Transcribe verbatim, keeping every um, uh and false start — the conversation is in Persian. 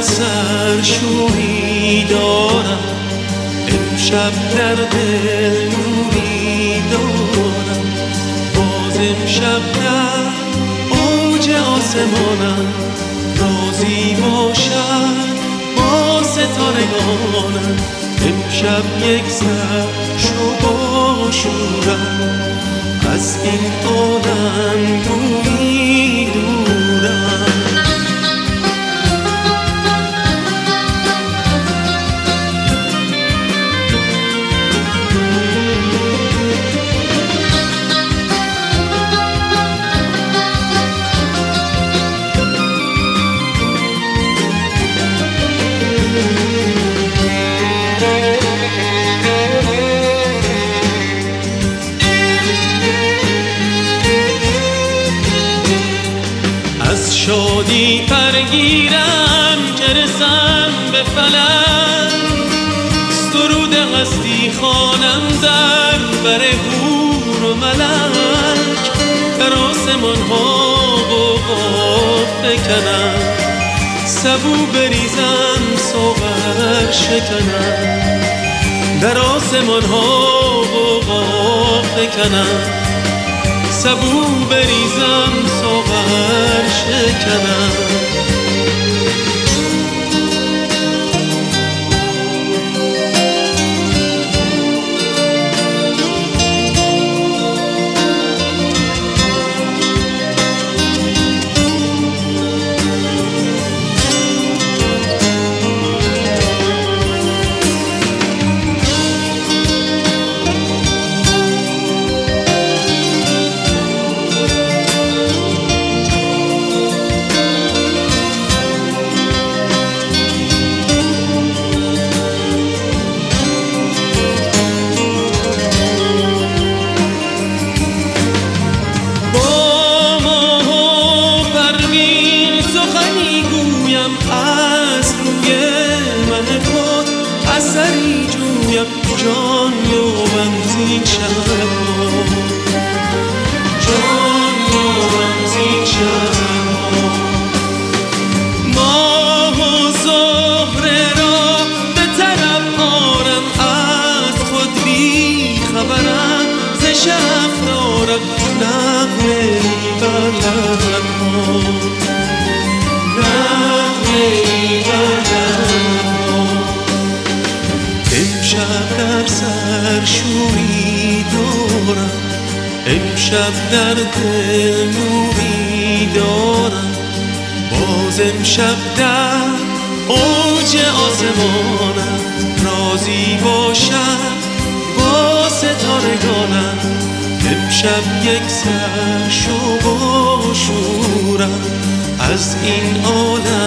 سرشوری دارم، امشب در دل نوری دارم. باز امشب در اوج آسمانم، رازی باشد با ستارگانم. امشب یک سر شو با شورم، از این عالم گویی دورم. شادی پرگیرم که رسم به فلک، سرود هستی خوانم در بر حور و ملک. در آسمان ها غوغا فکنم، سبو بریزم ساغر شکنم. در آسمان ها غوغا فکنم، سبو بریزم ساغر شکنم. از روی من خود اثری جویم، جان یابم زین شبها، جان یابم زین شبها. ماه و زهره را به طرف آرم، از خود بی خبرم، ز شب دارم نغمه بر لبها. امشب در سر شوری دارم، امشب در دل نوری دارم. باز امشب در اوج آسمانم، رازی باشد با ستارگانم. امشب یک سر شو با شورم، از این عالم